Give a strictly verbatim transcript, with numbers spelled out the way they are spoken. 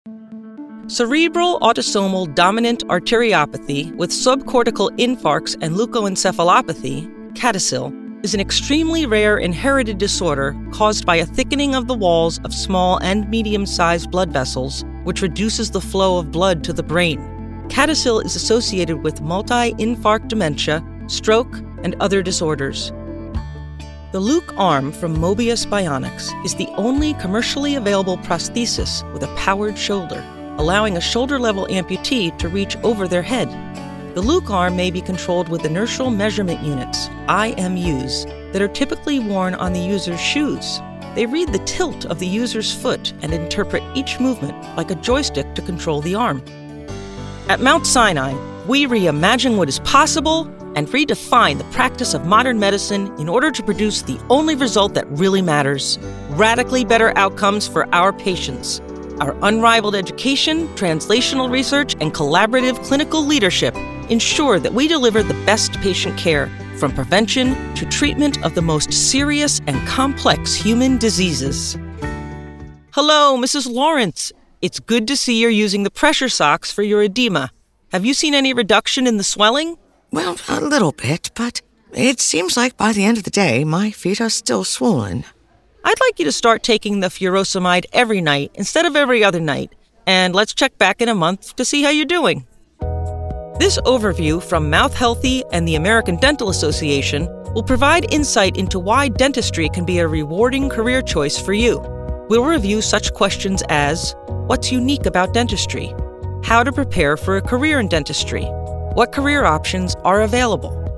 Cerebral autosomal dominant arteriopathy with subcortical infarcts and leukoencephalopathy, CADASIL, is an extremely rare inherited disorder caused by a thickening of the walls of small and medium-sized blood vessels, which reduces the flow of blood to the brain. CADASIL is associated with multi-infarct dementia, stroke, and other disorders. The Luke arm from Mobius Bionics is the only commercially available prosthesis with a powered shoulder, allowing a shoulder-level amputee to reach over their head. The Luke arm may be controlled with inertial measurement units, I M Us, that are typically worn on the user's shoes. They read the tilt of the user's foot and interpret each movement like a joystick to control the arm. At Mount Sinai, we reimagine what is possible and redefine the practice of modern medicine in order to produce the only result that really matters: radically better outcomes for our patients. Our unrivaled education, translational research, and collaborative clinical leadership ensure that we deliver the best patient care, from prevention to treatment of the most serious and complex human diseases. Hello, Missus Lawrence. It's good to see you're using the pressure socks for your edema. Have you seen any reduction in the swelling? Well, a little bit, but it seems like by the end of the day, my feet are still swollen. I'd like you to start taking the furosemide every night instead of every other night, and let's check back in a month to see how you're doing. This overview from Mouth Healthy and the American Dental Association will provide insight into why dentistry can be a rewarding career choice for you. We'll review such questions as: what's unique about dentistry? How to prepare for a career in dentistry? What career options are available?